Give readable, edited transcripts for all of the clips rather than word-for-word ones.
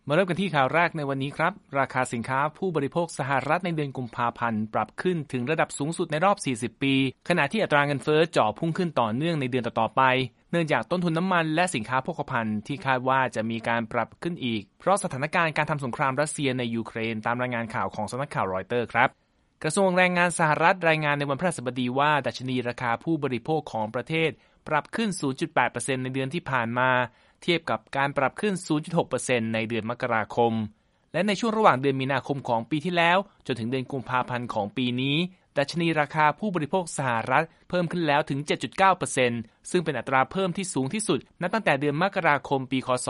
มาเริ่มกันที่ข่าวแรกในวันนี้ครับราคาสินค้าผู้บริโภคสหรัฐในเดือนกุมภาพันธ์ปรับขึ้นถึงระดับสูงสุดในรอบ40ปีขณะที่อัตราเงินเฟ้อจ่อพุ่งขึ้นต่อเนื่องในเดือนต่อๆไปเนื่องจากต้นทุนน้ำมันและสินค้าโภคภัณฑ์ที่คาดว่าจะมีการปรับขึ้นอีกเพราะสถานการณ์การทำสงครามรัสเซียในยูเครนตามรายงานข่าวของสำนักข่าวรอยเตอร์ครับกระทรวงแรงงานสหรัฐรายงานในวันพฤหัสบดีว่าดัชนีราคาผู้บริโภคของประเทศปรับขึ้น 0.8% ในเดือนที่ผ่านมาเทียบกับการปรับขึ้น 0.6% ในเดือนมกราคมและในช่วงระหว่างเดือนมีนาคมของปีที่แล้วจนถึงเดือนกุมภาพันธ์ของปีนี้ดัชนีราคาผู้บริโภคสหรัฐเพิ่มขึ้นแล้วถึง 7.9% ซึ่งเป็นอัตราเพิ่มที่สูงที่สุดนับตั้งแต่เดือนมกราคมปีคศ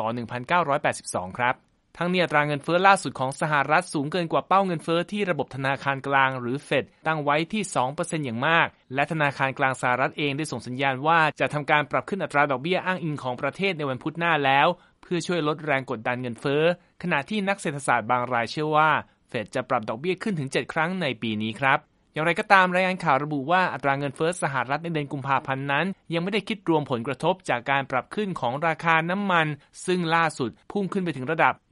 1982 ครับทั้งนี้อัตราเงินเฟ้อล่าสุดของสหรัฐสูงเกินกว่าเป้าเงินเฟ้อที่ระบบธนาคารกลางหรือเฟดตั้งไว้ที่ 2% อย่างมากและธนาคารกลางสหรัฐเองได้ส่งสัญญาณว่าจะทำการปรับขึ้นอัตราดอกเบี้ยอ้างอิงของประเทศในวันพุธหน้าแล้วเพื่อช่วยลดแรงกดดันเงินเฟ้อขณะที่นักเศรษฐศาสตร์บางรายเชื่อว่าเฟดจะปรับดอกเบี้ยขึ้นถึง7ครั้งในปีนี้ครับอย่างไรก็ตามรายงานข่าวระบุว่าอัตราเงินเฟ้อสหรัฐในเดือนกุมภาพันธ์นั้นยังไม่ได้คิดรวมผลกระทบจากการปรับขึ้นของราคาน้ำมันซึ่งล่าสุดพุ่งขึ้นไปถึงระดับ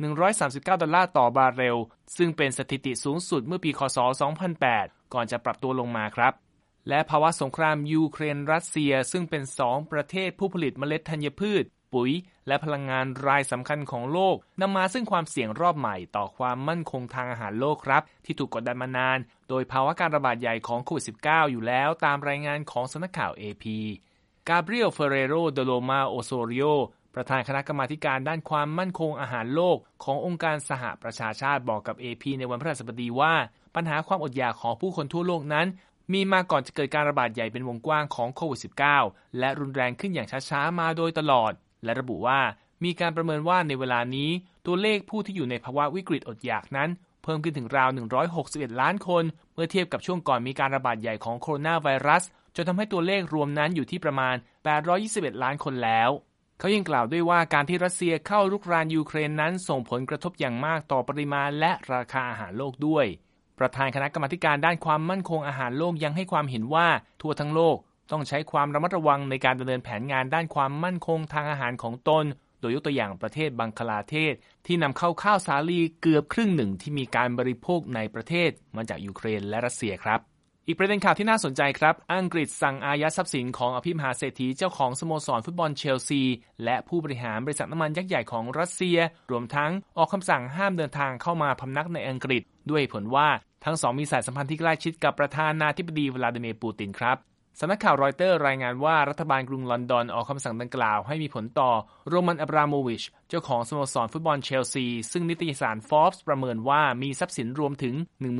$139ต่อบาร์เรลซึ่งเป็นสถิติสูงสุดเมื่อปีคศ 2008 ก่อนจะปรับตัวลงมาครับและภาวะสงครามยูเครนรัสเซียซึ่งเป็น2ประเทศผู้ผลิตเมล็ดธัญพืชปุ๋ยและพลังงานรายสำคัญของโลกนำมาซึ่งความเสี่ยงรอบใหม่ต่อความมั่นคงทางอาหารโลกครับที่ถูกกดดันมานานโดยภาวะการระบาดใหญ่ของโควิด -19 อยู่แล้วตามรายงานของสำนักข่าว AP กาเบรียล เฟเรโร เดโลมาโอโซริโอประธานคณะกรรมาการด้านความมั่นคงอาหารโลกขององค์การสหประชาชาติบอกกับ AP ในวันพฤหัสบดีว่าปัญหาความอดอยากของผู้คนทั่วโลกนั้นมีมาก่อนจะเกิดการระบาดใหญ่เป็นวงกว้างของโควิด -19 และรุนแรงขึ้นอย่างช้าๆมาโดยตลอดและระบุว่ามีการประเมินว่าในเวลานี้ตัวเลขผู้ที่อยู่ในภาวะวิกฤตอดอยากนั้นเพิ่มขึ้นถึงราว161ล้านคนเมื่อเทียบกับช่วงก่อนมีการระบาดใหญ่ของโคโรนาไวรัสจนทำให้ตัวเลขรวมนั้นอยู่ที่ประมาณ821ล้านคนแล้วเขายังกล่าวด้วยว่าการที่รัสเซียเข้ารุกรานยูเครนนั้นส่งผลกระทบอย่างมากต่อปริมาณและราคาอาหารโลกด้วยประธานคณะกรรมาการด้านความมั่นคงอาหารโลกยังให้ความเห็นว่าทั่วทั้งโลกต้องใช้ความระมัดระวังในการดำเนินแผนงานด้านความมั่นคงทางอาหารของตนโดยยกตัวอย่างประเทศบังคลาเทศที่นำเข้าข้าวสาลีเกือบครึ่งหนึ่งที่มีการบริโภคในประเทศมาจากยูเครนและรัสเซียครับอีกประเด็นข่าวที่น่าสนใจครับอังกฤษสั่งอายัดทรัพย์สินของอภิมหาเศรษฐีเจ้าของสโมสรฟุตบอลเชลซีและผู้บริหารบริษัทน้ำมันยักษ์ใหญ่ของรัสเซียรวมทั้งออกคำสั่งห้ามเดินทางเข้ามาพำนักในอังกฤษด้วยผลว่าทั้งสองมีสายสัมพันธ์ที่ใกล้ชิดกับประธานาธิบดีวลาดิเมียร์ปูตินครับสำนักข่าวรอยเตอร์รายงานว่ารัฐบาลกรุงลอนดอนออกคำสั่งดังกล่าวให้มีผลต่อโรมัน อับราโมวิชเจ้าของสโมสรฟุตบอลเชลซีซึ่งนิตยสาร Forbes ประเมินว่ามีทรัพย์สินรวมถึง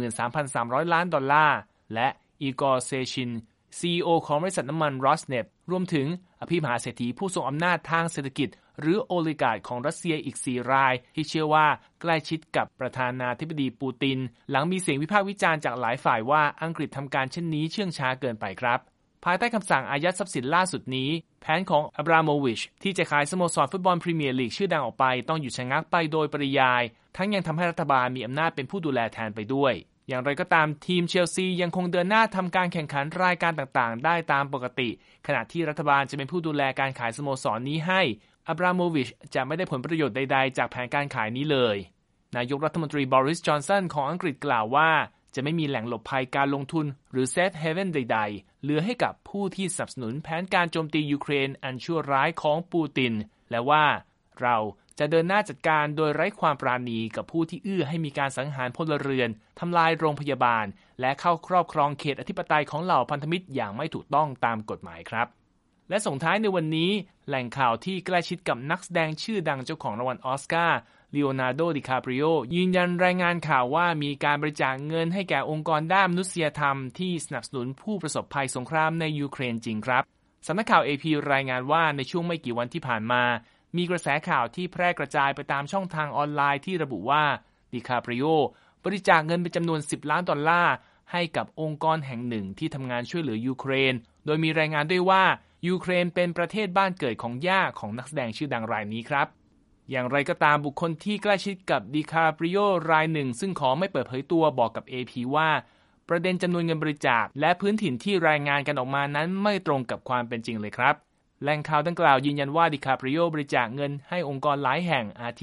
13,300 ล้านดอลลาร์และอีกอร์เซชิน CEO ของบริษัทน้ำมัน Rosneft รวมถึงอภิมหาเศรษฐีผู้ทรงอำนาจทางเศรษฐกิจหรือโอลิการ์คของรัสเซียอีก4รายที่เชื่อว่าใกล้ชิดกับประธานาธิบดีปูตินหลังมีเสียงวิพากษ์วิจารณ์จากหลายฝ่ายว่าอังกฤษทำการเช่นนี้เชื่องช้าเกินไปครับภายใต้คำสั่งอายัดทรัพย์สินล่าสุดนี้แผนของอับราโมวิชที่จะขายสโมสรฟุตบอลพรีเมียร์ลีกชื่อดังออกไปต้องหยุดชะงักไปโดยปริยายทั้งยังทำให้รัฐบาลมีอำนาจเป็นผู้ดูแลแทนไปด้วยอย่างไรก็ตามทีมเชลซียังคงเดินหน้าทำการแข่งขันรายการต่างๆได้ตามปกติขณะที่รัฐบาลจะเป็นผู้ดูแลการขายสโมสรนี้ให้อับราโมวิชจะไม่ได้ผลประโยชน์ใดๆจากแผนการขายนี้เลยนายกรัฐมนตรีบอริส จอนสันของอังกฤษกล่าวว่าจะไม่มีแหล่งหลบภัยการลงทุนหรือเซฟเฮเว่นใดๆเหลือให้กับผู้ที่สนับสนุนแผนการโจมตียูเครนอันชั่วร้ายของปูตินและว่าเราจะเดินหน้าจัดการโดยไร้ความปราณีกับผู้ที่อื้อให้มีการสังหารพลเรือนทำลายโรงพยาบาลและเข้าครอบครองเขตอธิปไตยของเหล่าพันธมิตรอย่างไม่ถูกต้องตามกฎหมายครับและส่งท้ายในวันนี้แหล่งข่าวที่ใกล้ชิดกับนักแสดงชื่อดังเจ้าของรางวัลออสการ์ลีโอนาร์โด ดิคาปริโอยืนยันรายงานข่าวว่ามีการบริจาคเงินให้แก่องค์กรด้านมนุษยธรรมที่สนับสนุนผู้ประสบภัยสงครามในยูเครนจริงครับสำนักข่าว AP รายงานว่าในช่วงไม่กี่วันที่ผ่านมามีกระแสข่าวที่แพร่กระจายไปตามช่องทางออนไลน์ที่ระบุว่าดิคาปริโอบริจาคเงินเป็นจำนวน$10 ล้านให้กับองค์กรแห่งหนึ่งที่ทำงานช่วยเหลือยูเครนโดยมีรายงานด้วยว่ายูเครนเป็นประเทศบ้านเกิดของย่าของนักแสดงชื่อดังรายนี้ครับอย่างไรก็ตามบุคคลที่ใกล้ชิดกับดิคาปริโอรายหนึ่งซึ่งขอไม่เปิดเผยตัวบอกกับ AP ว่าประเด็นจำนวนเงินบริจาคและพื้นถิ่นที่รายงานกันออกมานั้นไม่ตรงกับความเป็นจริงเลยครับแหล่งข่าวดังกล่าวยืนยันว่าดิคาปริโอบริจาคเงินให้องค์กรหลายแห่งอาทิ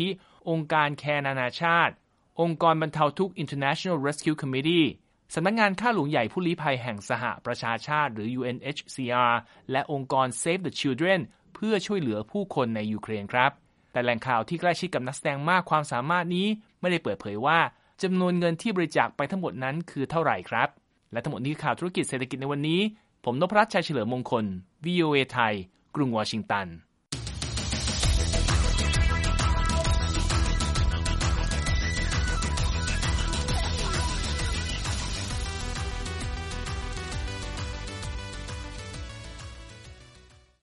องค์การแคร์นานาชาติองค์กรบรรเทาทุกข์ International Rescue Committee สำนักงานข้าหลวงใหญ่ผู้ลี้ภัยแห่งสหประชาชาติหรือ UNHCR และองค์กร Save the Children เพื่อช่วยเหลือผู้คนในยูเครนครับแต่แหล่งข่าวที่ใกล้ชิดกับนักแสดงมากความสามารถนี้ไม่ได้เปิดเผยว่าจำนวนเงินที่บริจาคไปทั้งหมดนั้นคือเท่าไหร่ครับและทั้งหมดนี้ข่าวธุรกิจเศรษฐกิจในวันนี้ผมนพรัตน์ ชัยเฉลิมมงคล VOA ไทยกรุงวอชิงตัน